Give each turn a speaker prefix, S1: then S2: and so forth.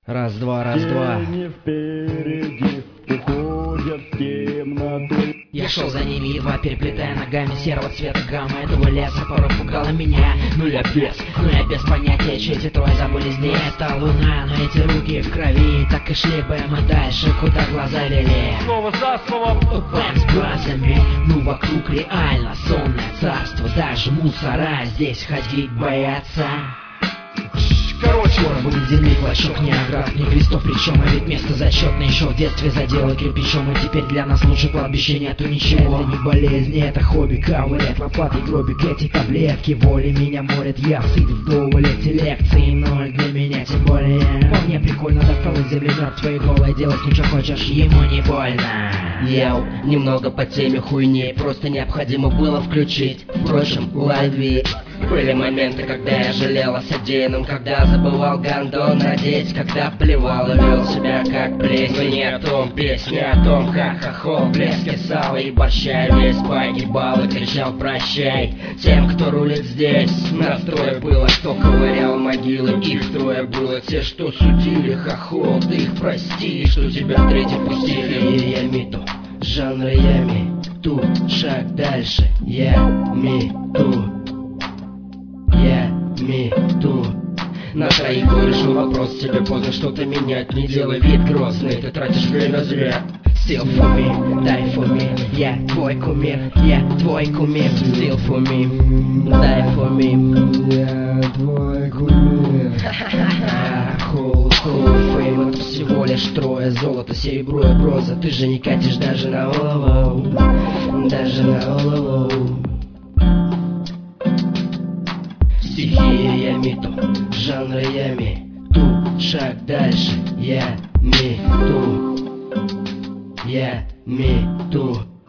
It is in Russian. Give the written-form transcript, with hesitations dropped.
S1: Раз, два, раз, два.
S2: Тени впереди уходят в темноту.
S1: Я шел за ними, едва переплетая ногами серого цвета гамма этого леса. Порой пугала меня, но я без понятия, чьи эти трое забыли здесь. Это луна, но эти руки в крови. Так и шли бы мы дальше, куда глаза вели.
S2: Слово за словом.
S1: Бэм с бразами, ну вокруг реально сонное царство. Даже мусора здесь ходить боятся. Скоро будет земли клочок, ни оград, ни крестов. Причем, а ведь место зачетное еще в детстве задело кирпичом. И теперь для нас лучше кладбище нету ничего. Это не болезнь, это хобби, ковырять лопатой гробик. Эти таблетки воли меня морят. Я сыт вдоволь, эти лекции ноль для меня тем более. По мне прикольно достал из земли мертвые голое. Делай с ним что хочешь, ему не больно.
S3: Йоу, немного по теме хуйни, просто необходимо было включить. Впрочем, лови. Были моменты, когда я жалел о содеянном, когда забывал гандон надеть, когда плевал и вел себя как плесень. Но не о том песня, о том, как хохол в блеске сала и борща весь погибал и кричал прощай тем, кто рулит здесь. Нас трое было, кто ковырял могилы, их трое было, те, что судили. Хохол, ты их прости, что тебя третий пустили.
S1: И я мету, жанр я мету, шаг дальше, я мету. Я мету.
S3: На троих решил вопрос, тебе поздно что-то менять. Не делай вид грозный, ты тратишь время зря.
S1: Still for me, die for me. Я твой кумир, я твой кумир. Still for me, die for me.
S2: Я твой кумир.
S1: Фейм, это всего лишь трое. Золото, серебро и бронза. Ты же не катишь даже на олово. Даже на олово. Стихия я мету, жанр я мету, шаг дальше, я мету, я мету.